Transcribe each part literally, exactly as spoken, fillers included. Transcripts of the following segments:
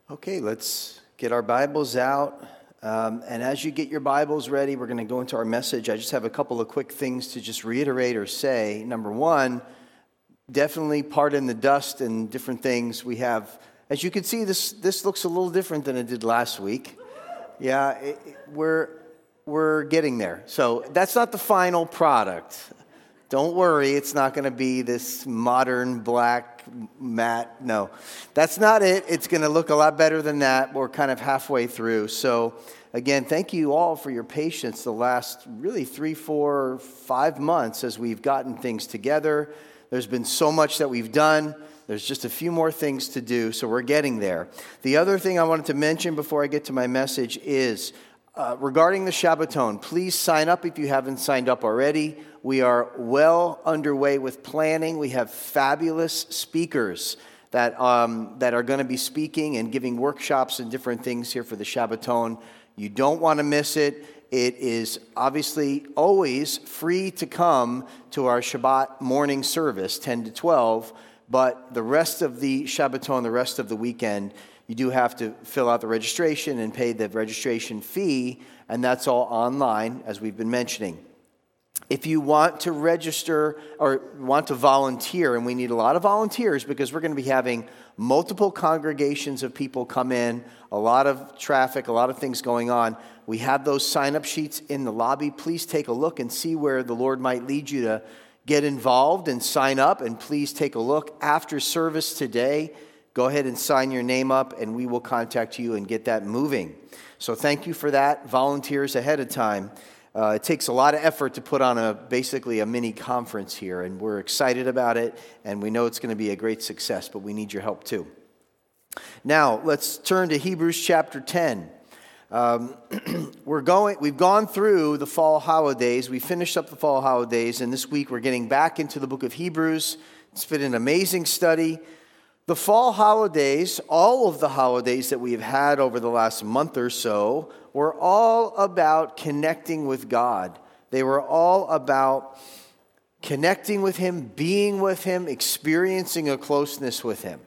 Okay, let's get our Bibles out. Um, and as you get your Bibles ready, we're going to go into our message. I just have a couple of quick things to just reiterate or say. Number one, definitely pardon the dust and different things we have. As you can see, this this looks a little different than it did last week. Yeah, it, it, we're we're getting there. So that's not the final product. Don't worry, it's not going to be this modern black matte. No, that's not it. It's going to look a lot better than that. We're kind of halfway through. So again, thank you all for your patience the last really three, four, five months as we've gotten things together. There's been so much that we've done. There's just a few more things to do, so we're getting there. The other thing I wanted to mention before I get to my message is uh, regarding the Shabbaton. Please sign up if you haven't signed up already. We are well underway with planning. We have fabulous speakers that um, that are going to be speaking and giving workshops and different things here for the Shabbaton. You don't want to miss it. It is obviously always free to come to our Shabbat morning service, ten to twelve, but the rest of the Shabbaton, the rest of the weekend, you do have to fill out the registration and pay the registration fee, and that's all online, as we've been mentioning. If you want to register or want to volunteer, and we need a lot of volunteers because we're going to be having multiple congregations of people come in, a lot of traffic, a lot of things going on. We have those sign-up sheets in the lobby. Please take a look and see where the Lord might lead you to get involved and sign up. And please take a look after service today. Go ahead and sign your name up, and we will contact you and get that moving. So thank you for that, volunteers ahead of time. Uh, it takes a lot of effort to put on a basically a mini conference here, and we're excited about it, and we know it's going to be a great success, but we need your help too. Now, let's turn to Hebrews chapter ten. Um, we're going, we've gone through the fall holidays. We finished up the fall holidays, and this week we're getting back into the book of Hebrews. It's been an amazing study. The fall holidays, all of the holidays that we've had over the last month or so, were all about connecting with God. They were all about connecting with Him, being with Him, experiencing a closeness with Him.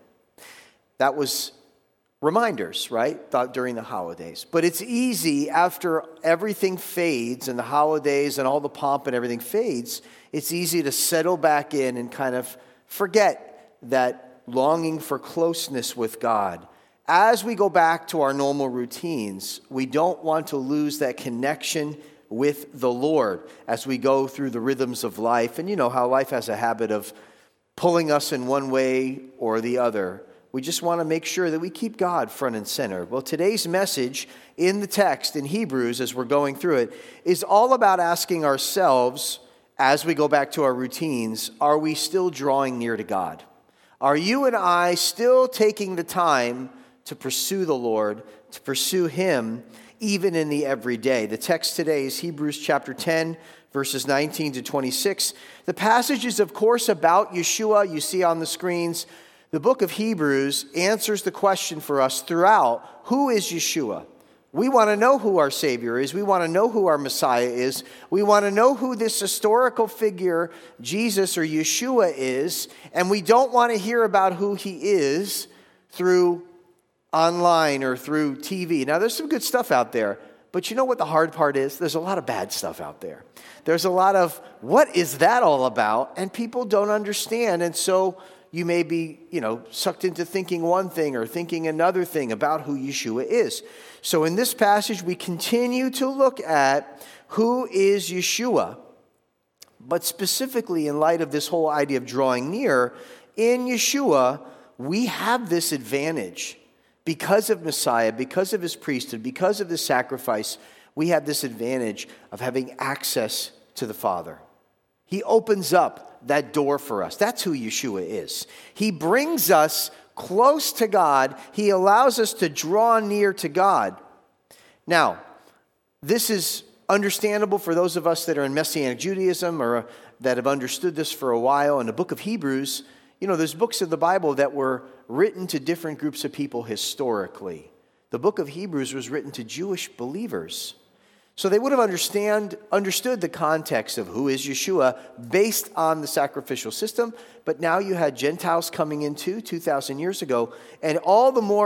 That was reminders, right, during the holidays. But it's easy after everything fades and the holidays and all the pomp and everything fades, it's easy to settle back in and kind of forget that longing for closeness with God. As we go back to our normal routines, we don't want to lose that connection with the Lord as we go through the rhythms of life. And you know how life has a habit of pulling us in one way or the other. We just want to make sure that we keep God front and center. Well, today's message in the text in Hebrews, as we're going through it, is all about asking ourselves, as we go back to our routines, are we still drawing near to God? Are you and I still taking the time to pursue the Lord, to pursue Him, even in the everyday? The text today is Hebrews chapter ten, verses nineteen to twenty-six. The passage is, of course, about Yeshua. You see on the screens, the book of Hebrews answers the question for us throughout, who is Yeshua? We want to know who our Savior is. We want to know who our Messiah is. We want to know who this historical figure, Jesus or Yeshua, is. And we don't want to hear about who He is through online or through T V. Now, there's some good stuff out there. But you know what the hard part is? There's a lot of bad stuff out there. There's a lot of, what is that all about? And people don't understand. And so you may be, you know, sucked into thinking one thing or thinking another thing about who Yeshua is. So in this passage, we continue to look at who is Yeshua. But specifically in light of this whole idea of drawing near, in Yeshua, we have this advantage. Because of Messiah, because of His priesthood, because of the sacrifice, we have this advantage of having access to the Father. He opens up that door for us. That's who Yeshua is. He brings us close to God. He allows us to draw near to God. Now, this is understandable for those of us that are in Messianic Judaism or that have understood this for a while. In the book of Hebrews, you know, there's books of the Bible that were written to different groups of people historically. The book of Hebrews was written to Jewish believers. So they would have understand, understood the context of who is Yeshua based on the sacrificial system. But now you had Gentiles coming in too, two thousand years ago. And all the more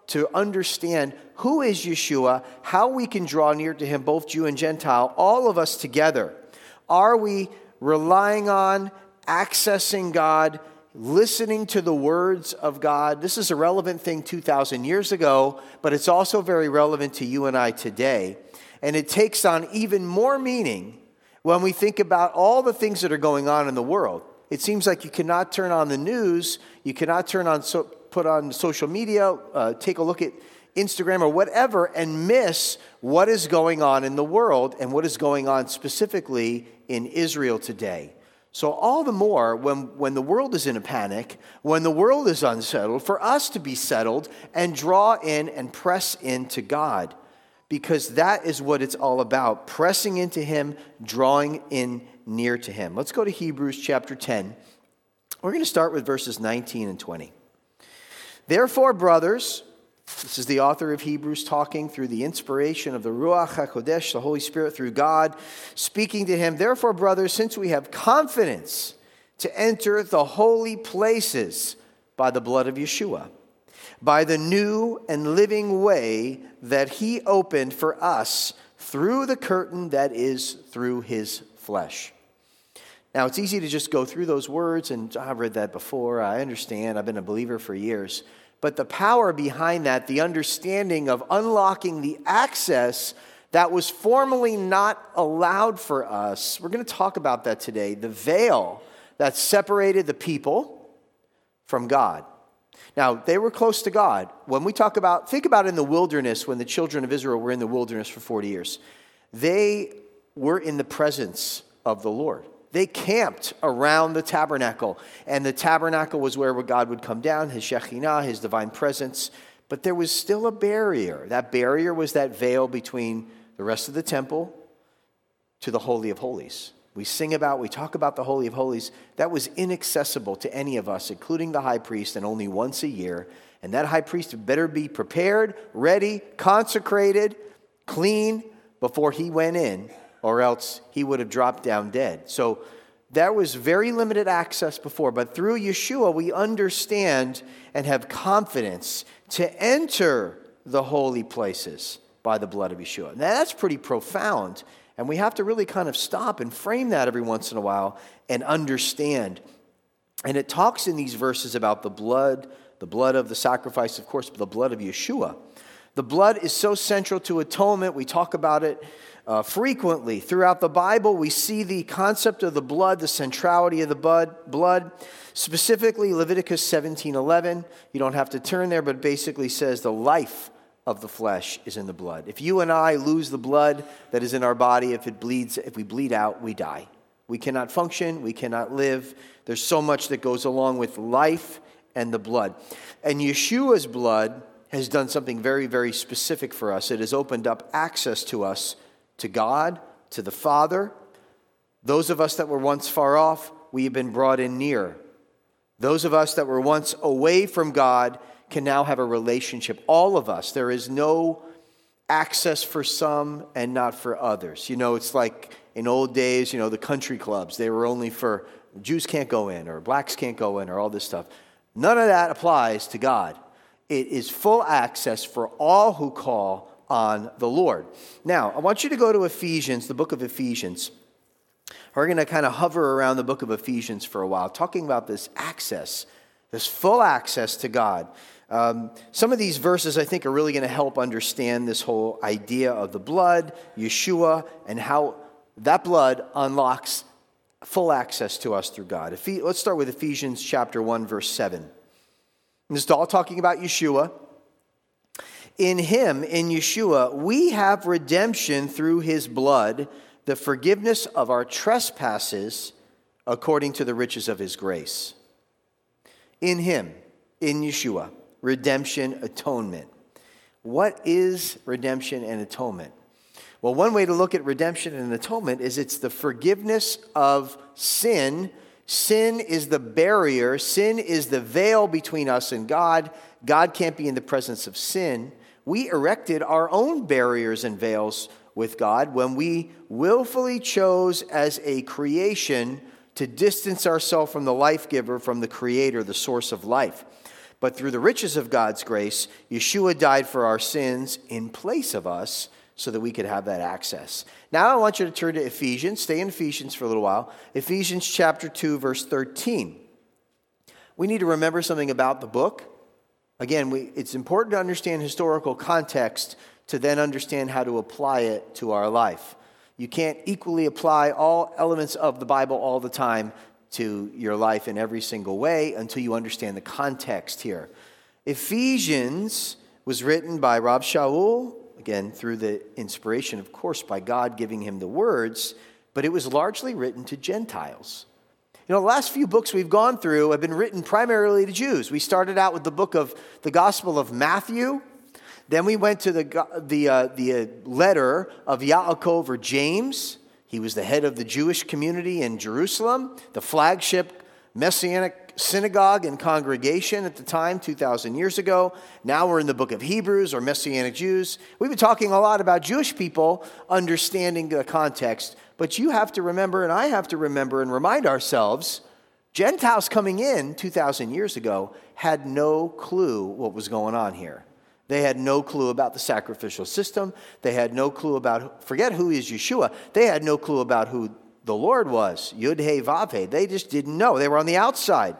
to understand who is Yeshua, how we can draw near to him, both Jew and Gentile, all of us together. Are we relying on, accessing God, listening to the words of God? This is a relevant thing two thousand years ago, but it's also very relevant to you and I today. And it takes on even more meaning when we think about all the things that are going on in the world. It seems like you cannot turn on the news, you cannot turn on, so, put on social media, uh, take a look at Instagram or whatever, and miss what is going on in the world and what is going on specifically in Israel today. So all the more when, when the world is in a panic, when the world is unsettled, for us to be settled and draw in and press into God, because that is what it's all about, pressing into him, drawing in near to him. Let's go to Hebrews chapter ten. We're going to start with verses nineteen and twenty. Therefore, brothers, this is the author of Hebrews talking through the inspiration of the Ruach HaKodesh, the Holy Spirit, through God, speaking to him. Therefore, brothers, since we have confidence to enter the holy places by the blood of Yeshua, by the new and living way that he opened for us through the curtain that is through his flesh. Now, it's easy to just go through those words, and I've read that before. I understand. I've been a believer for years. But the power behind that, the understanding of unlocking the access that was formerly not allowed for us, we're going to talk about that today. The veil that separated the people from God. Now, they were close to God. When we talk about, think about in the wilderness, when the children of Israel were in the wilderness for forty years. They were in the presence of the Lord. They camped around the tabernacle, and the tabernacle was where God would come down, his Shekhinah, his divine presence. But there was still a barrier. That barrier was that veil between the rest of the temple to the Holy of Holies. We sing about, we talk about the Holy of Holies. That was inaccessible to any of us, including the high priest, and only once a year. And that high priest better be prepared, ready, consecrated, clean before he went in, or else he would have dropped down dead. So there was very limited access before, but through Yeshua we understand and have confidence to enter the holy places by the blood of Yeshua. Now that's pretty profound, and we have to really kind of stop and frame that every once in a while and understand. And it talks in these verses about the blood, the blood of the sacrifice, of course, but the blood of Yeshua. The blood is so central to atonement. We talk about it Uh, frequently throughout the Bible. We see the concept of the blood, the centrality of the blood. blood. Specifically, Leviticus seventeen eleven. You don't have to turn there, but it basically says the life of the flesh is in the blood. If you and I lose the blood that is in our body, if it bleeds, if we bleed out, we die. We cannot function. We cannot live. There's so much that goes along with life and the blood. And Yeshua's blood has done something very, very specific for us. It has opened up access to us, to God, to the Father. Those of us that were once far off, we have been brought in near. Those of us that were once away from God can now have a relationship. All of us. There is no access for some and not for others. You know, it's like in old days, you know, the country clubs. They were only for Jews can't go in, or blacks can't go in, or all this stuff. None of that applies to God. It is full access for all who call on the Lord. Now, I want you to go to Ephesians, the book of Ephesians. We're going to kind of hover around the book of Ephesians for a while, talking about this access, this full access to God. Um, some of these verses, I think, are really going to help understand this whole idea of the blood, Yeshua, and how that blood unlocks full access to us through God. Ephes- Let's start with Ephesians chapter one, verse seven. This is all talking about Yeshua. In him, in Yeshua, we have redemption through his blood, the forgiveness of our trespasses according to the riches of his grace. In him, in Yeshua, redemption, atonement. What is redemption and atonement? Well, one way to look at redemption and atonement is it's the forgiveness of sin. Sin is the barrier. Sin is the veil between us and God. God can't be in the presence of sin. We erected our own barriers and veils with God when we willfully chose as a creation to distance ourselves from the life giver, from the creator, the source of life. But through the riches of God's grace, Yeshua died for our sins in place of us so that we could have that access. Now I want you to turn to Ephesians. Stay in Ephesians for a little while. Ephesians chapter two, verse thirteen. We need to remember something about the book. Again, we, it's important to understand historical context to then understand how to apply it to our life. You can't equally apply all elements of the Bible all the time to your life in every single way until you understand the context here. Ephesians was written by Rab Shaul, again, through the inspiration, of course, by God giving him the words, but it was largely written to Gentiles. You know, the last few books we've gone through have been written primarily to Jews. We started out with the book of the Gospel of Matthew. Then we went to the, the, uh, the letter of Yaakov or James. He was the head of the Jewish community in Jerusalem, the flagship Messianic synagogue and congregation at the time, two thousand years ago. Now we're in the book of Hebrews or Messianic Jews. We've been talking a lot about Jewish people understanding the context, but you have to remember, and I have to remember and remind ourselves, Gentiles coming in two thousand years ago had no clue what was going on here. They had no clue about the sacrificial system. They had no clue about, forget who is Yeshua. They had no clue about who the Lord was, Yud He Vav He. They just didn't know. They were on the outside.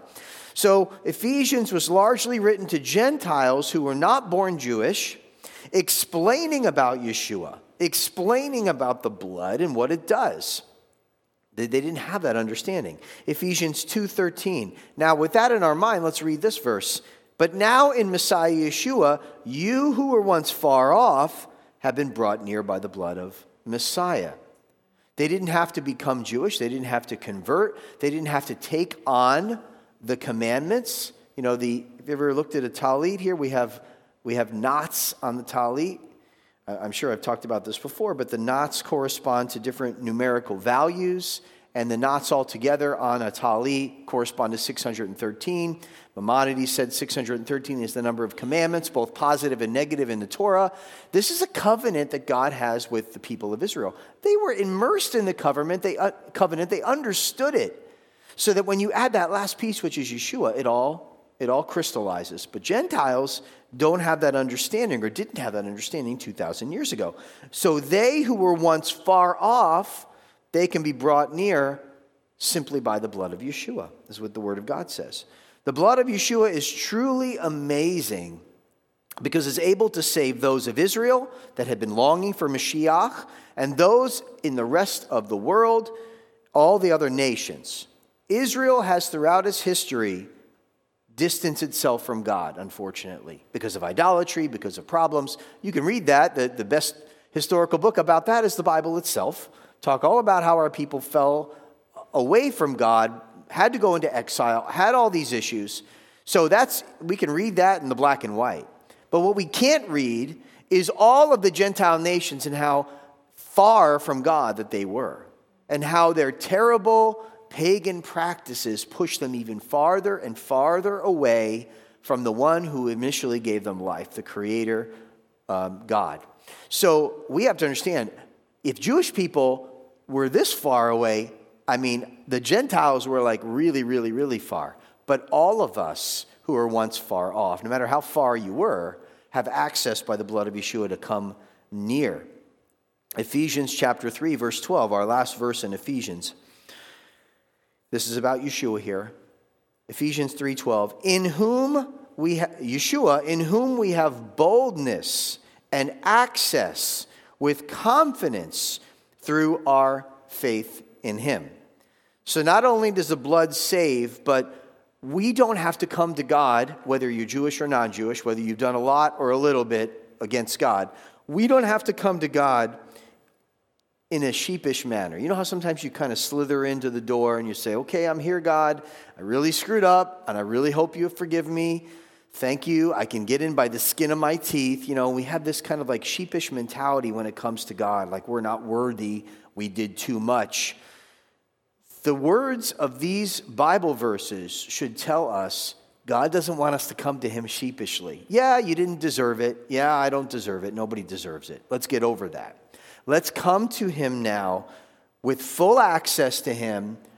So Ephesians was largely written to Gentiles who were not born Jewish, explaining about Yeshua, explaining about the blood and what it does. They, they didn't have that understanding. Ephesians two thirteen. Now, with that in our mind, let's read this verse. But now in Messiah Yeshua, you who were once far off have been brought near by the blood of Messiah. They didn't have to become Jewish. They didn't have to convert. They didn't have to take on the commandments. You know, the if you ever looked at a talit here, we have we have knots on the talit. I'm sure I've talked about this before, but the knots correspond to different numerical values, and the knots altogether on a talit correspond to six hundred thirteen. Maimonides said six hundred thirteen is the number of commandments, both positive and negative in the Torah. This is a covenant that God has with the people of Israel. They were immersed in the covenant. They, uh, covenant. They understood it. So that when you add that last piece, which is Yeshua, it all, it all crystallizes. But Gentiles don't have that understanding, or didn't have that understanding two thousand years ago. So they who were once far off, they can be brought near simply by the blood of Yeshua, is what the Word of God says. The blood of Yeshua is truly amazing because it's able to save those of Israel that had been longing for Mashiach and those in the rest of the world, all the other nations. Israel has throughout its history distanced itself from God, unfortunately, because of idolatry, because of problems. You can read that. The, the best historical book about that is the Bible itself. Talk all about how our people fell away from God, had to go into exile, had all these issues. So that's, we can read that in the black and white. But what we can't read is all of the Gentile nations and how far from God that they were, and how their terrible pagan practices pushed them even farther and farther away from the one who initially gave them life, the Creator, um, God. So we have to understand, if Jewish people were this far away, I mean, the Gentiles were like really, really, really far. But all of us who were once far off, no matter how far you were, have access by the blood of Yeshua to come near. Ephesians chapter three, verse twelve, our last verse in Ephesians. This is about Yeshua here. Ephesians three twelve. In whom we ha- Yeshua, in whom we have boldness and access with confidence through our faith in him. So not only does the blood save, but we don't have to come to God, whether you're Jewish or non-Jewish, whether you've done a lot or a little bit against God. We don't have to come to God in a sheepish manner. You know how sometimes you kind of slither into the door and you say, okay, I'm here, God. I really screwed up, and I really hope you forgive me. Thank you. I can get in by the skin of my teeth. You know, we have this kind of like sheepish mentality when it comes to God, like we're not worthy, we did too much. The words of these Bible verses should tell us God doesn't want us to come to him sheepishly. Yeah, you didn't deserve it. Yeah, I don't deserve it. Nobody deserves it. Let's get over that. Let's come to him now with full access to him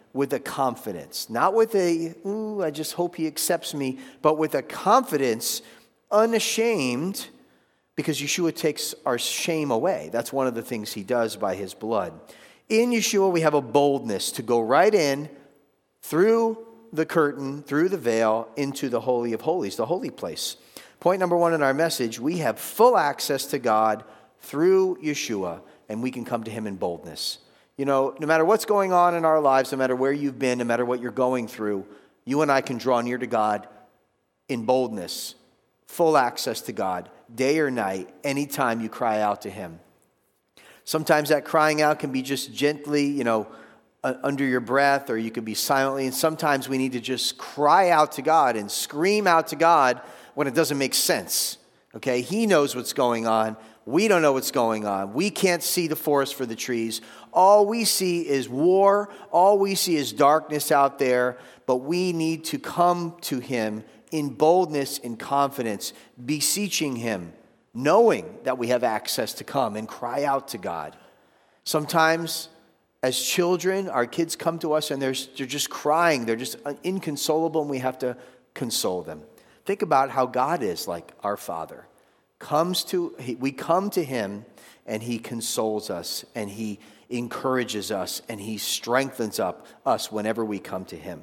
with a confidence, not with a, ooh, I just hope he accepts me, but with a confidence, unashamed, because Yeshua takes our shame away. That's one of the things he does by his blood. In Yeshua, we have a boldness to go right in through the curtain, through the veil, into the Holy of Holies, the holy place. Point number one in our message, we have full access to God through Yeshua, and we can come to him in boldness. You know, no matter what's going on in our lives, no matter where you've been, no matter what you're going through, you and I can draw near to God in boldness, full access to God, day or night, anytime you cry out to him. Sometimes that crying out can be just gently, you know, under your breath, or you could be silently, and sometimes we need to just cry out to God and scream out to God when it doesn't make sense. Okay, he knows what's going on. We don't know what's going on. We can't see the forest for the trees. All we see is war. All we see is darkness out there. But we need to come to him in boldness and confidence, beseeching him, knowing that we have access to come and cry out to God. Sometimes, as children, our kids come to us and they're, they're just crying. They're just inconsolable, and we have to console them. Think about how God is like our Father. Comes to we come to him, and he consoles us, and he encourages us, and he strengthens up us whenever we come to him.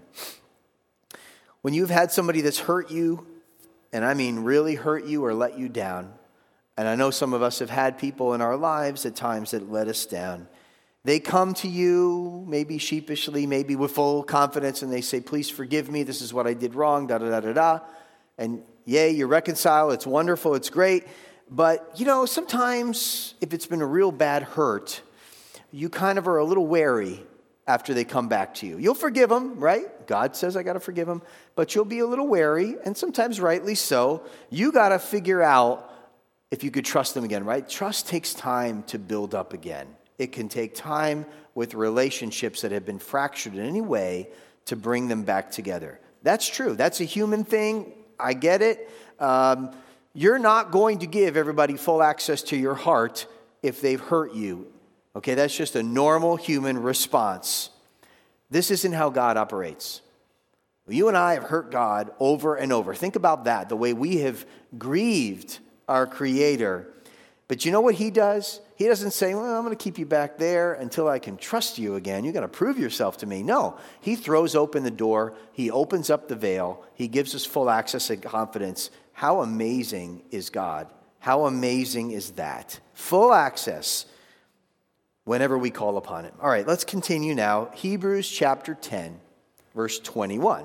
When you've had somebody that's hurt you, and I mean really hurt you or let you down, and I know some of us have had people in our lives at times that let us down. They come to you, maybe sheepishly, maybe with full confidence, and they say, please forgive me, this is what I did wrong, da-da-da-da-da. And yay, you reconcile, it's wonderful, it's great. But, you know, sometimes if it's been a real bad hurt, you kind of are a little wary after they come back to you. You'll forgive them, right? God says I got to forgive them. But you'll be a little wary, and sometimes rightly so. You got to figure out if you could trust them again, right? Trust takes time to build up again. It can take time with relationships that have been fractured in any way to bring them back together. That's true. That's a human thing. I get it. Um, you're not going to give everybody full access to your heart if they've hurt you. Okay, that's just a normal human response. This isn't how God operates. You and I have hurt God over and over. Think about that, the way we have grieved our Creator. But you know what he does? He doesn't say, well, I'm going to keep you back there until I can trust you again. You're going to prove yourself to me. No, he throws open the door. He opens up the veil. He gives us full access and confidence. How amazing is God? How amazing is that? Full access whenever we call upon him. All right, let's continue now. Hebrews chapter ten, verse twenty-one.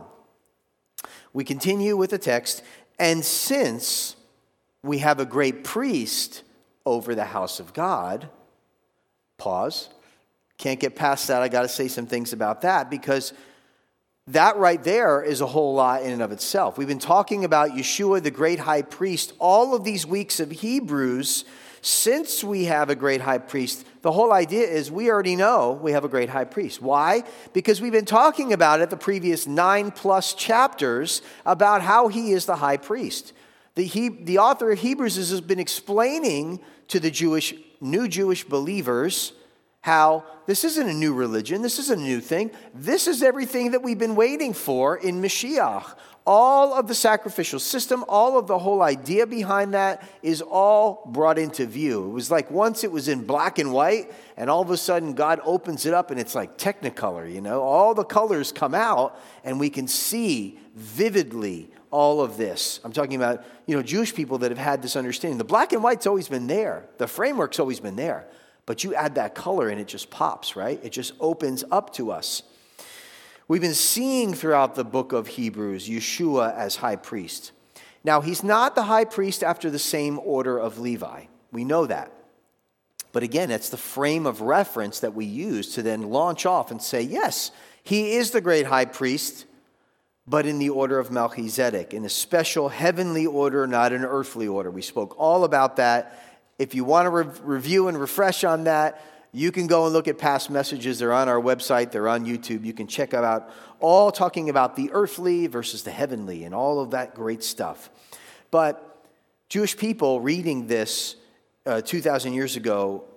We continue with the text, and since we have a great priest over the house of God. Pause. Can't get past that. I got to say some things about that, because that right there is a whole lot in and of itself. We've been talking about Yeshua, the great high priest, all of these weeks of Hebrews. Since we have a great high priest, the whole idea is we already know we have a great high priest. Why? Because we've been talking about it the previous nine plus chapters about how he is the high priest. The, he, the author of Hebrews has been explaining to the Jewish, new Jewish believers how this isn't a new religion, this isn't a new thing. This is everything that we've been waiting for in Mashiach. All of the sacrificial system, all of the whole idea behind that is all brought into view. It was like once it was in black and white, and all of a sudden God opens it up and it's like Technicolor, you know. All the colors come out and we can see vividly all of this. I'm talking about, you know, Jewish people that have had this understanding. The black and white's always been there. The framework's always been there. But you add that color and it just pops, right? It just opens up to us. We've been seeing throughout the book of Hebrews Yeshua as high priest. Now, he's not the high priest after the same order of Levi. We know that. But again, it's the frame of reference that we use to then launch off and say, yes, he is the great high priest, but in the order of Melchizedek, in a special heavenly order, not an earthly order. We spoke all about that. If you want to re- review and refresh on that, you can go and look at past messages. They're on our website. They're on YouTube. You can check out all talking about the earthly versus the heavenly and all of that great stuff. But Jewish people reading this uh, two thousand years ago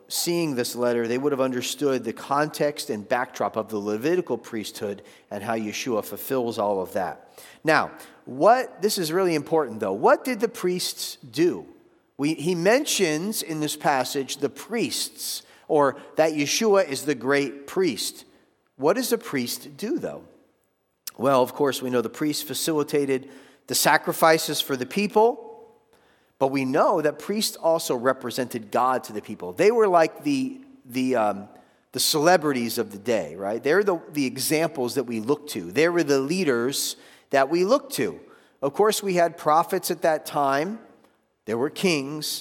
seeing this letter, they would have understood the context and backdrop of the Levitical priesthood and how Yeshua fulfills all of that. Now, what this is really important, though. What did the priests do? We, he mentions in this passage the priests, or that Yeshua is the great priest. What does a priest do, though? Well, of course, we know the priests facilitated the sacrifices for the people, but we know that priests also represented God to the people. They were like the the um, the celebrities of the day, right? They're the, the examples that we look to. They were the leaders that we look to. Of course, we had prophets at that time. There were kings.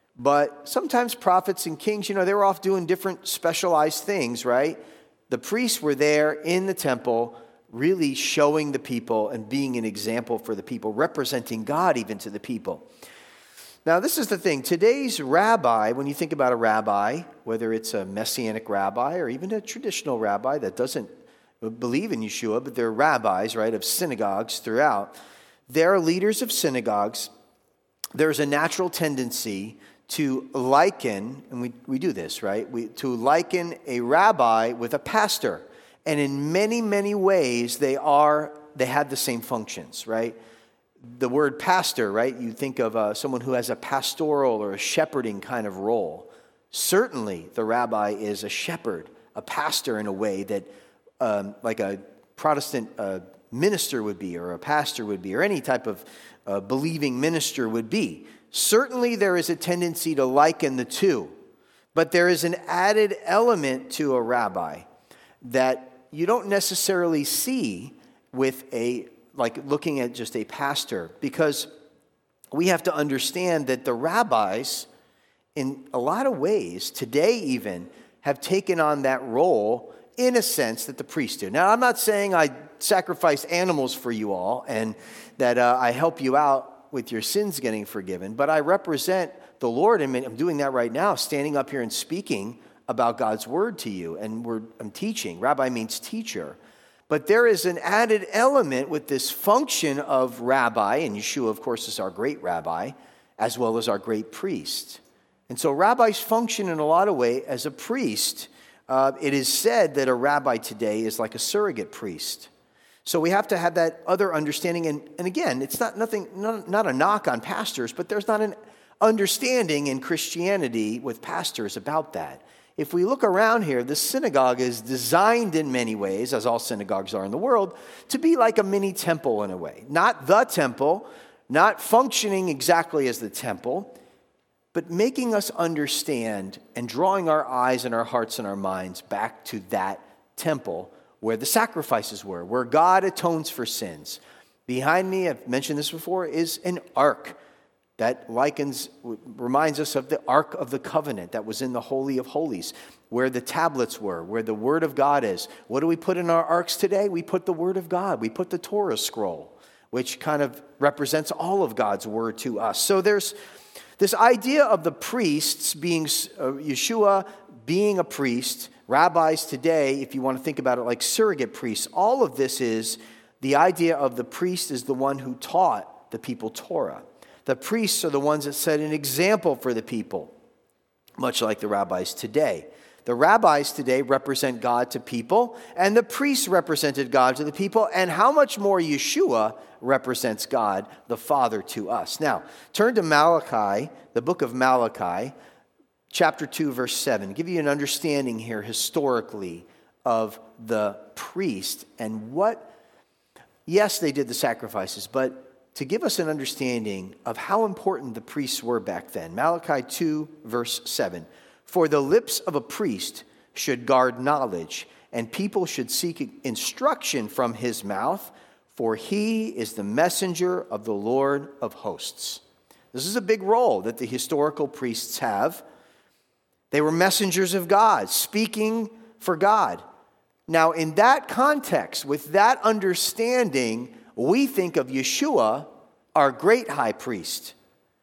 But sometimes prophets and kings, you know, they were off doing different specialized things, right? The priests were there in the temple, really showing the people and being an example for the people, representing God even to the people. Now, this is the thing. Today's rabbi, when you think about a rabbi, whether it's a Messianic rabbi or even a traditional rabbi that doesn't believe in Yeshua, but they're rabbis, right, of synagogues throughout, they're leaders of synagogues. There's a natural tendency to liken, and we, we do this, right, we, to liken a rabbi with a pastor. And in many, many ways, they are, they have the same functions, right? The word pastor, right? You think of uh, someone who has a pastoral or a shepherding kind of role. Certainly, the rabbi is a shepherd, a pastor in a way that um, like a Protestant uh, minister would be, or a pastor would be, or any type of uh, believing minister would be. Certainly, there is a tendency to liken the two, but there is an added element to a rabbi that you don't necessarily see with a like looking at just a pastor, because we have to understand that the rabbis, in a lot of ways, today even, have taken on that role in a sense that the priests do. Now, I'm not saying I sacrifice animals for you all and that uh, I help you out with your sins getting forgiven, but I represent the Lord, and I'm doing that right now, standing up here and speaking about God's word to you, and we're, I'm teaching. Rabbi means teacher. But there is an added element with this function of rabbi, and Yeshua, of course, is our great rabbi, as well as our great priest. And so rabbis function in a lot of ways as a priest. Uh, it is said that a rabbi today is like a surrogate priest. So we have to have that other understanding. And, and again, it's not nothing, not, not a knock on pastors, but there's not an understanding in Christianity with pastors about that. If we look around here, the synagogue is designed in many ways, as all synagogues are in the world, to be like a mini temple in a way. Not the temple, not functioning exactly as the temple, but making us understand and drawing our eyes and our hearts and our minds back to that temple where the sacrifices were, where God atones for sins. Behind me, I've mentioned this before, is an ark. That likens, reminds us of the Ark of the Covenant that was in the Holy of Holies, where the tablets were, where the Word of God is. What do we put in our arks today? We put the Word of God. We put the Torah scroll, which kind of represents all of God's Word to us. So there's this idea of the priests being, uh, Yeshua being a priest, rabbis today, if you want to think about it like surrogate priests, all of this is the idea of the priest is the one who taught the people Torah. The priests are the ones that set an example for the people, much like the rabbis today. The rabbis today represent God to people, and the priests represented God to the people, and how much more Yeshua represents God, the Father, to us. Now, turn to Malachi, the book of Malachi, chapter two, verse seven. Give you an understanding here historically of the priest and what, yes, they did the sacrifices, but to give us an understanding of how important the priests were back then. Malachi two, verse seven. For the lips of a priest should guard knowledge, and people should seek instruction from his mouth, for he is the messenger of the Lord of hosts. This is a big role that the historical priests have. They were messengers of God, speaking for God. Now, in that context, with that understanding, we think of Yeshua, our great high priest.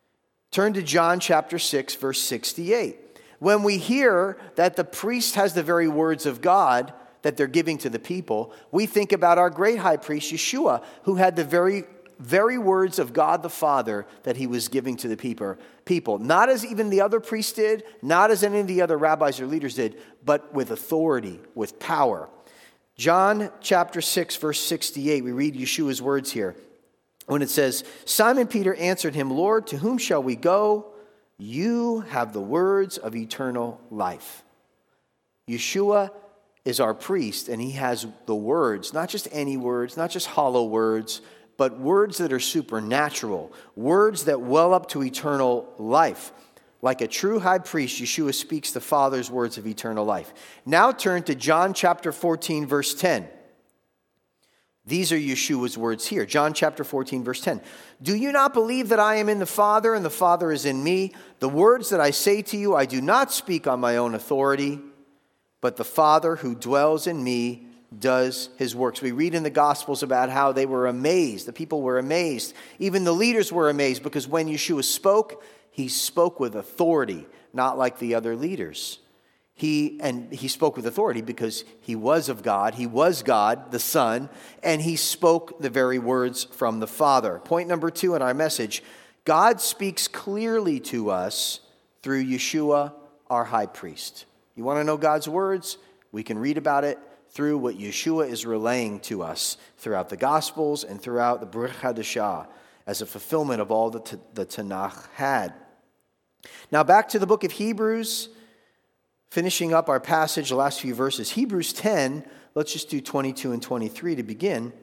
Turn to John chapter six, verse sixty-eight. When we hear that the priest has the very words of God that they're giving to the people, we think about our great high priest, Yeshua, who had the very very words of God the Father that he was giving to the people. People, not as even the other priests did, not as any of the other rabbis or leaders did, but with authority, with power. John chapter six, verse sixty-eight, we read Yeshua's words here. When it says, Simon Peter answered him, Lord, to whom shall we go? You have the words of eternal life. Yeshua is our priest, and he has the words, not just any words, not just hollow words, but words that are supernatural, words that well up to eternal life. Like a true high priest, Yeshua speaks the Father's words of eternal life. Now turn to John chapter fourteen, verse ten. These are Yeshua's words here. John chapter fourteen, verse ten. Do you not believe that I am in the Father and the Father is in me? The words that I say to you, I do not speak on my own authority, but the Father who dwells in me does his works. We read in the Gospels about how they were amazed. The people were amazed. Even the leaders were amazed because when Yeshua spoke, he spoke with authority, not like the other leaders. He and he spoke with authority because he was of God. He was God, the Son, and he spoke the very words from the Father. Point number two in our message, God speaks clearly to us through Yeshua, our high priest. You want to know God's words? We can read about it through what Yeshua is relaying to us throughout the Gospels and throughout the Brit Hadashah as a fulfillment of all that the Tanakh had. Now back to the book of Hebrews, finishing up our passage, the last few verses. Hebrews ten, let's just do twenty-two and twenty-three to begin.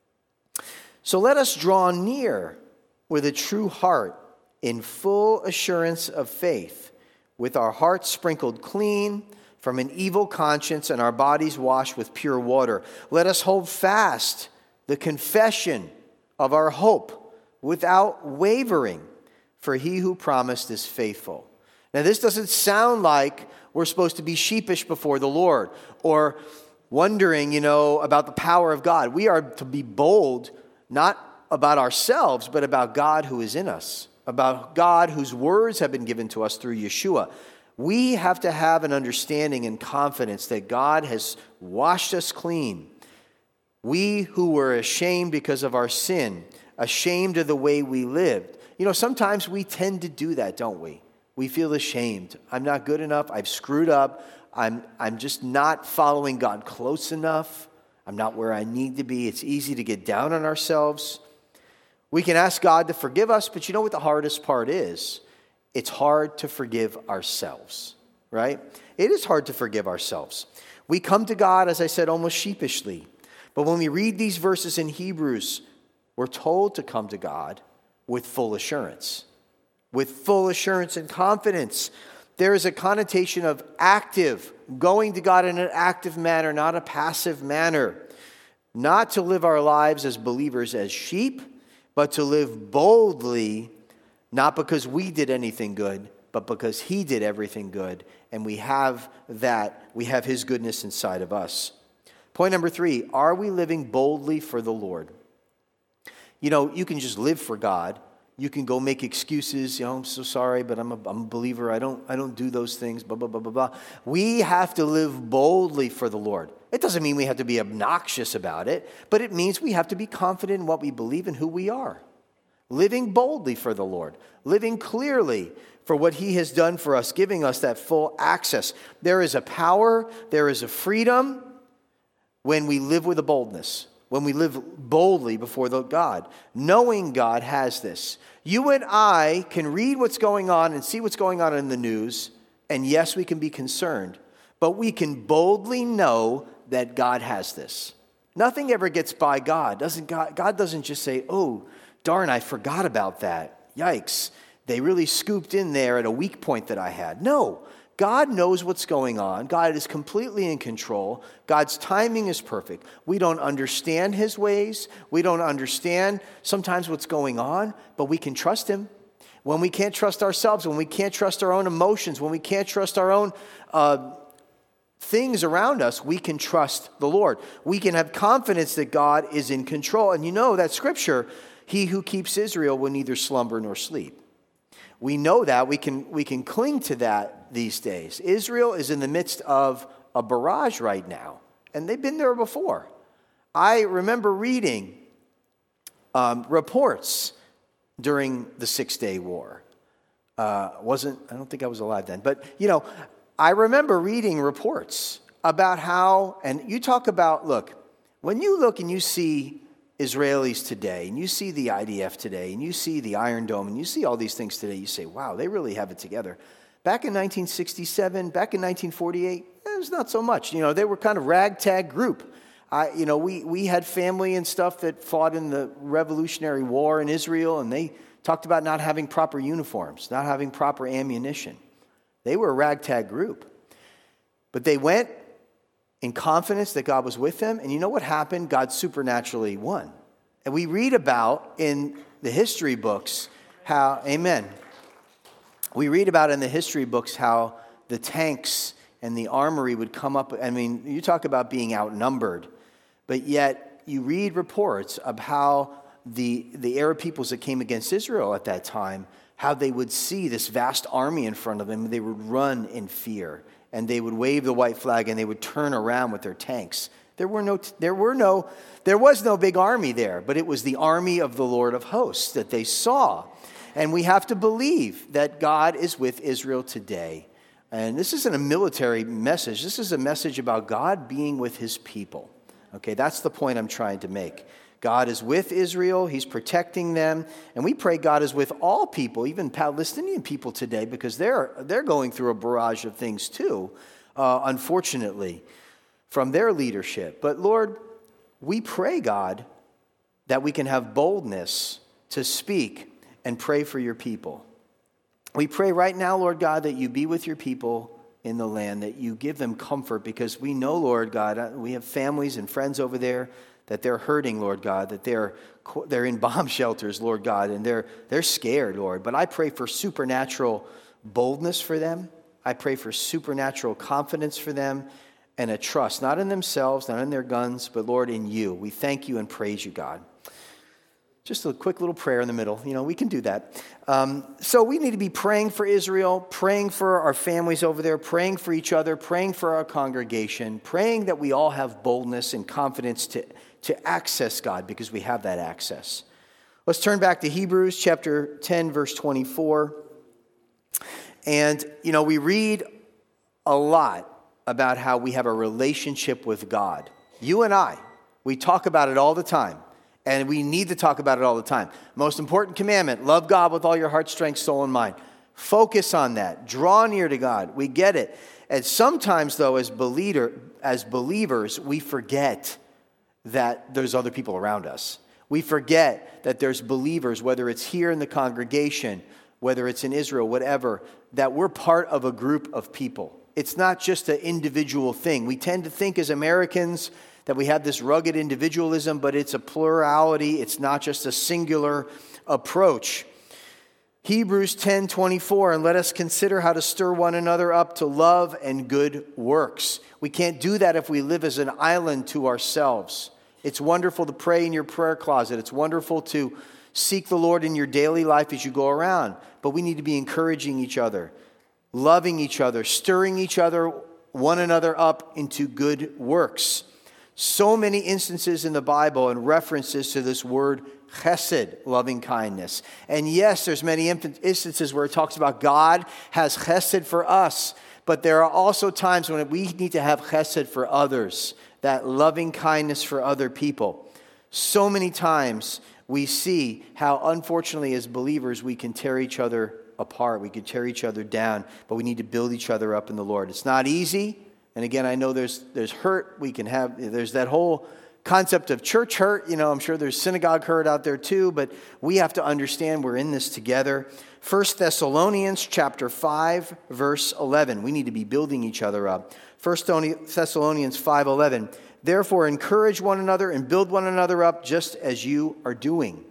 So let us draw near with a true heart in full assurance of faith, with our hearts sprinkled clean from an evil conscience and our bodies washed with pure water. Let us hold fast the confession of our hope without wavering, for he who promised is faithful. Now, this doesn't sound like we're supposed to be sheepish before the Lord or wondering, you know, about the power of God. We are to be bold, not about ourselves, but about God who is in us, about God whose words have been given to us through Yeshua. We have to have an understanding and confidence that God has washed us clean. We who were ashamed because of our sin, ashamed of the way we lived. You know, sometimes we tend to do that, don't we? We feel ashamed. I'm not good enough. I've screwed up. I'm, I'm just not following God close enough. I'm not where I need to be. It's easy to get down on ourselves. We can ask God to forgive us, but you know what the hardest part is? It's hard to forgive ourselves, right? It is hard to forgive ourselves. We come to God, as I said, almost sheepishly. But when we read these verses in Hebrews, we're told to come to God with full assurance. With full assurance and confidence. There is a connotation of active, going to God in an active manner, not a passive manner. Not to live our lives as believers as sheep, but to live boldly, not because we did anything good, but because he did everything good. And we have that, we have his goodness inside of us. Point number three, are we living boldly for the Lord? You know, you can just live for God. You can go make excuses. You know, I'm so sorry, but I'm a, I'm a believer. I don't, I don't do those things, blah, blah, blah, blah, blah. We have to live boldly for the Lord. It doesn't mean we have to be obnoxious about it, but it means we have to be confident in what we believe and who we are. Living boldly for the Lord. Living clearly for what he has done for us, giving us that full access. There is a power, there is a freedom when we live with a boldness. When we live boldly before the God, knowing God has this. You and I can read what's going on and see what's going on in the news, and yes, we can be concerned, but we can boldly know that God has this. Nothing ever gets by God. Doesn't God, God doesn't just say, oh, darn, I forgot about that. Yikes. They really scooped in there at a weak point that I had. No. God knows what's going on. God is completely in control. God's timing is perfect. We don't understand his ways. We don't understand sometimes what's going on, but we can trust him. When we can't trust ourselves, when we can't trust our own emotions, when we can't trust our own uh, things around us, we can trust the Lord. We can have confidence that God is in control. And you know that scripture, he who keeps Israel will neither slumber nor sleep. We know that. We can, we can cling to that these days. Israel is in the midst of a barrage right now, and they've been there before. I remember reading Um, reports during the Six-Day War. Uh, wasn't, I don't think I was alive then. But, you know, I remember reading reports about how, and you talk about, look, when you look and you see Israelis today, and you see the I D F today, and you see the Iron Dome, and you see all these things today, you say, wow, they really have it together. Back in nineteen sixty-seven, back in nineteen forty-eight, it was not so much. You know, they were kind of ragtag group. I, you know, we, we had family and stuff that fought in the Revolutionary War in Israel, and they talked about not having proper uniforms, not having proper ammunition. They were a ragtag group. But they went in confidence that God was with them, and you know what happened? God supernaturally won. And we read about in the history books how, amen, we read about in the history books how the tanks and the armory would come up. I mean, you talk about being outnumbered, but yet you read reports of how the, the Arab peoples that came against Israel at that time, how they would see this vast army in front of them, and they would run in fear, and they would wave the white flag, and they would turn around with their tanks. There were no, there were no, there was no big army there, but it was the army of the Lord of hosts that they saw. And we have to believe that God is with Israel today. And this isn't a military message. This is a message about God being with his people. Okay, that's the point I'm trying to make. God is with Israel. He's protecting them. And we pray God is with all people, even Palestinian people today, because they're, they're going through a barrage of things too, uh, unfortunately, from their leadership. But Lord, we pray, God, that we can have boldness to speak and pray for your people. We pray right now, Lord God, that you be with your people in the land, that you give them comfort, because we know, Lord God, we have families and friends over there that they're hurting, Lord God, that they're they're in bomb shelters, Lord God, and they're they're scared, Lord. But I pray for supernatural boldness for them. I pray for supernatural confidence for them and a trust, not in themselves, not in their guns, but, Lord, in you. We thank you and praise you, God. Just a quick little prayer in the middle. You know, we can do that. Um, so we need to be praying for Israel, praying for our families over there, praying for each other, praying for our congregation, praying that we all have boldness and confidence to, to access God, because we have that access. Let's turn back to Hebrews chapter ten, verse twenty-four. And, you know, we read a lot about how we have a relationship with God. You and I, we talk about it all the time. And we need to talk about it all the time. Most important commandment, love God with all your heart, strength, soul, and mind. Focus on that. Draw near to God. We get it. And sometimes, though, as, believer, as believers, we forget that there's other people around us. We forget that there's believers, whether it's here in the congregation, whether it's in Israel, whatever, that we're part of a group of people. It's not just an individual thing. We tend to think as Americans that we have this rugged individualism, but it's a plurality. It's not just a singular approach. Hebrews ten twenty-four, and let us consider how to stir one another up to love and good works. We can't do that if we live as an island to ourselves. It's wonderful to pray in your prayer closet. It's wonderful to seek the Lord in your daily life as you go around. But we need to be encouraging each other, loving each other, stirring each other, one another up into good works. So many instances in the Bible and references to this word chesed, loving kindness. And yes, there's many instances where it talks about God has chesed for us. But there are also times when we need to have chesed for others, that loving kindness for other people. So many times we see how, unfortunately, as believers, we can tear each other apart. We can tear each other down, but we need to build each other up in the Lord. It's not easy. And again, I know there's there's hurt. We can have, there's that whole concept of church hurt. You know, I'm sure there's synagogue hurt out there too, but we have to understand we're in this together. First Thessalonians chapter five, verse eleven. We need to be building each other up. First Thessalonians five eleven. Therefore, encourage one another and build one another up just as you are doing.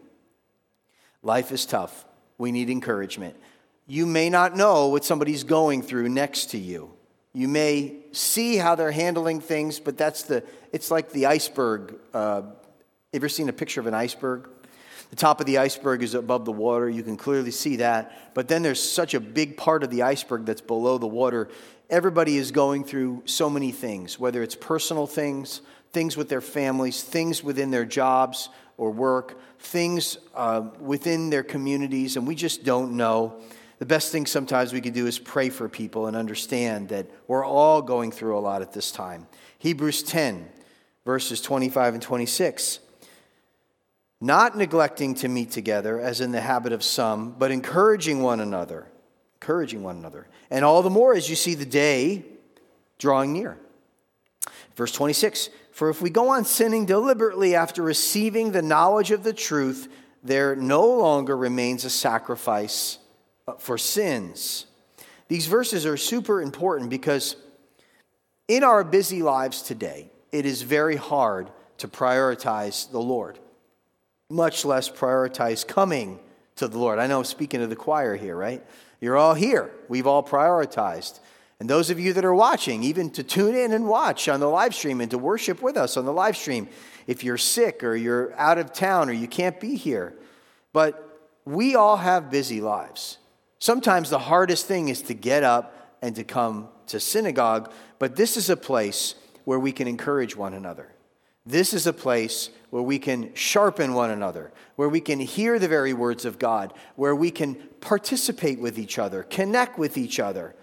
Life is tough. We need encouragement. You may not know what somebody's going through next to you. You may see how they're handling things, but that's the, it's like the iceberg. Uh, ever seen a picture of an iceberg? The top of the iceberg is above the water. You can clearly see that. But then there's such a big part of the iceberg that's below the water. Everybody is going through so many things, whether it's personal things, things with their families, things within their jobs or work, things uh, within their communities, and we just don't know. The best thing sometimes we can do is pray for people and understand that we're all going through a lot at this time. Hebrews ten, verses twenty-five and twenty-six. Not neglecting to meet together, as in the habit of some, but encouraging one another. Encouraging one another. And all the more as you see the day drawing near. Verse twenty-six. For if we go on sinning deliberately after receiving the knowledge of the truth, there no longer remains a sacrifice for sins. These verses are super important because in our busy lives today, it is very hard to prioritize the Lord, much less prioritize coming to the Lord. I know I'm speaking to the choir here, right? You're all here. We've all prioritized. And those of you that are watching, even to tune in and watch on the live stream and to worship with us on the live stream, if you're sick or you're out of town or you can't be here. But we all have busy lives. Sometimes the hardest thing is to get up and to come to synagogue, but this is a place where we can encourage one another. This is a place where we can sharpen one another, where we can hear the very words of God, where we can participate with each other, connect with each other.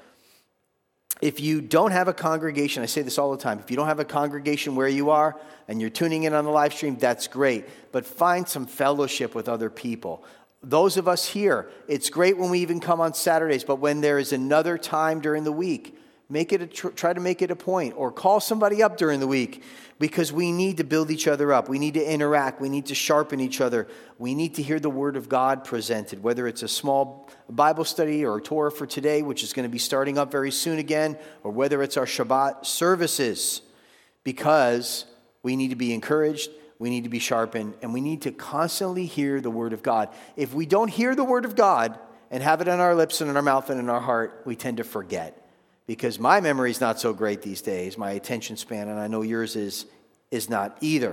If you don't have a congregation, I say this all the time, if you don't have a congregation where you are and you're tuning in on the live stream, that's great. But find some fellowship with other people. Those of us here, it's great when we even come on Saturdays, but when there is another time during the week, make it a tr- try to make it a point, or call somebody up during the week, because we need to build each other up. We need to interact. We need to sharpen each other. We need to hear the Word of God presented, whether it's a small Bible study or a Torah for today, which is going to be starting up very soon again, or whether it's our Shabbat services, because we need to be encouraged, we need to be sharpened, and we need to constantly hear the Word of God. If we don't hear the Word of God and have it on our lips and in our mouth and in our heart, we tend to forget. Because my memory is not so great these days, my attention span, and I know yours is, is not either.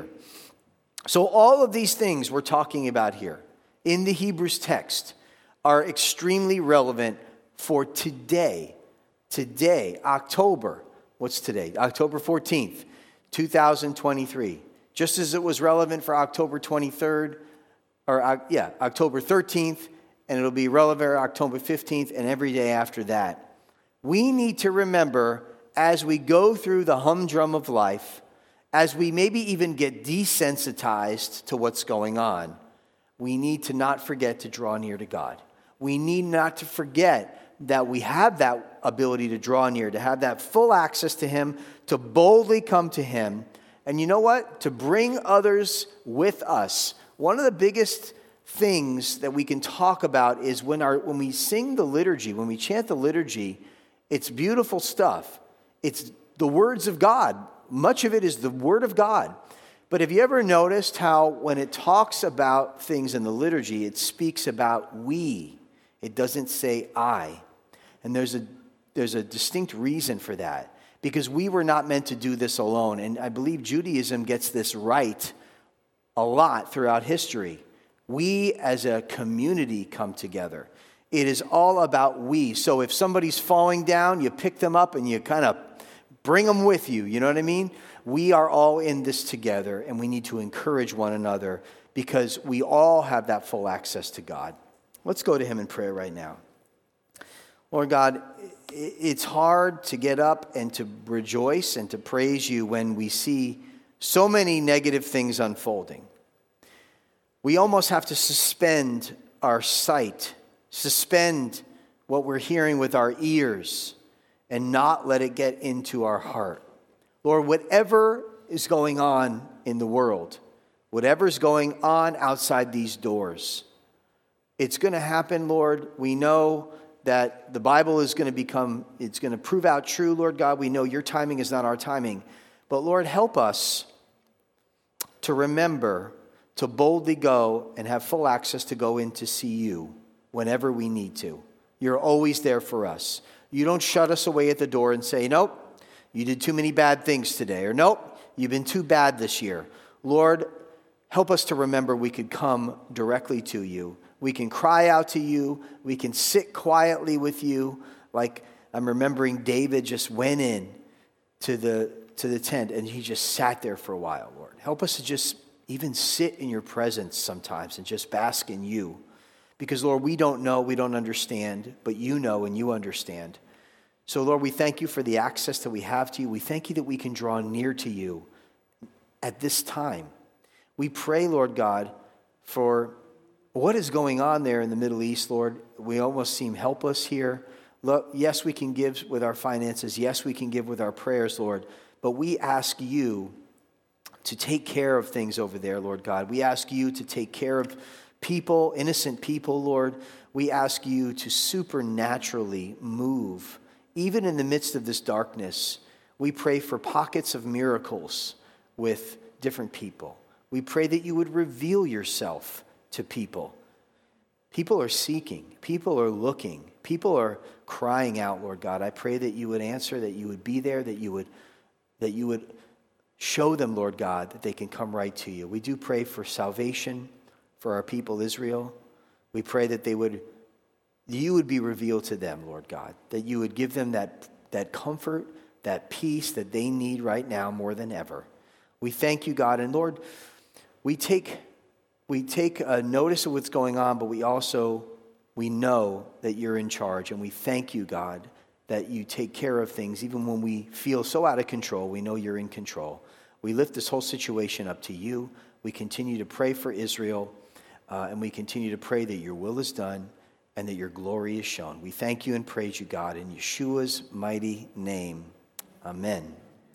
So all of these things we're talking about here in the Hebrews text are extremely relevant for today. Today, October, what's today? October fourteenth, two thousand twenty-three. Just as it was relevant for October twenty-third, or uh, yeah, October thirteenth, and it'll be relevant October fifteenth and every day after that. We need to remember as we go through the humdrum of life, as we maybe even get desensitized to what's going on, we need to not forget to draw near to God. We need not to forget that we have that ability to draw near, to have that full access to Him, to boldly come to Him. And you know what? To bring others with us. One of the biggest things that we can talk about is when our when we sing the liturgy, when we chant the liturgy, it's beautiful stuff. It's the words of God. Much of it is the Word of God. But have you ever noticed how when it talks about things in the liturgy, it speaks about we. It doesn't say I. And there's a there's a distinct reason for that. Because we were not meant to do this alone. And I believe Judaism gets this right a lot throughout history. We as a community come together. It is all about we. So if somebody's falling down, you pick them up and you kind of bring them with you. You know what I mean? We are all in this together, and we need to encourage one another because we all have that full access to God. Let's go to Him in prayer right now. Lord God, it's hard to get up and to rejoice and to praise You when we see so many negative things unfolding. We almost have to suspend our sight, suspend what we're hearing with our ears, and not let it get into our heart. Lord, whatever is going on in the world, whatever's going on outside these doors, it's going to happen, Lord. We know that the Bible is going to become, it's going to prove out true, Lord God. We know Your timing is not our timing. But Lord, help us to remember to boldly go and have full access to go in to see You whenever we need to. You're always there for us. You don't shut us away at the door and say, nope, you did too many bad things today, or nope, you've been too bad this year. Lord, help us to remember we could come directly to You. We can cry out to You. We can sit quietly with You. Like I'm remembering David just went in to the to the tent and he just sat there for a while, Lord. Help us to just even sit in your presence sometimes and just bask in you. Because, Lord, we don't know, we don't understand, but you know and you understand. So, Lord, we thank you for the access that we have to you. We thank you that we can draw near to you at this time. We pray, Lord God, for what is going on there in the Middle East, Lord. We almost seem helpless here. Look, yes, we can give with our finances. Yes, we can give with our prayers, Lord. But we ask you to take care of things over there, Lord God. We ask you to take care of people, innocent people, Lord. We ask you to supernaturally move, even in the midst of this darkness. We pray for pockets of miracles with different people. We pray that you would reveal yourself to people. People are seeking. People are looking. People are crying out, Lord God. I pray that you would answer, that you would be there, that you would, that you would show them, Lord God, that they can come right to you. We do pray for salvation for our people Israel. We pray that they would, you would be revealed to them, Lord God, that you would give them that, that comfort, that peace that they need right now more than ever. We thank you, God. And Lord, we take we take a notice of what's going on, but we also, we know that you're in charge. And we thank you, God, that you take care of things. Even when we feel so out of control, we know you're in control. We lift this whole situation up to you. We continue to pray for Israel, uh, and we continue to pray that your will is done and that your glory is shown. We thank you and praise you, God, in Yeshua's mighty name. Amen.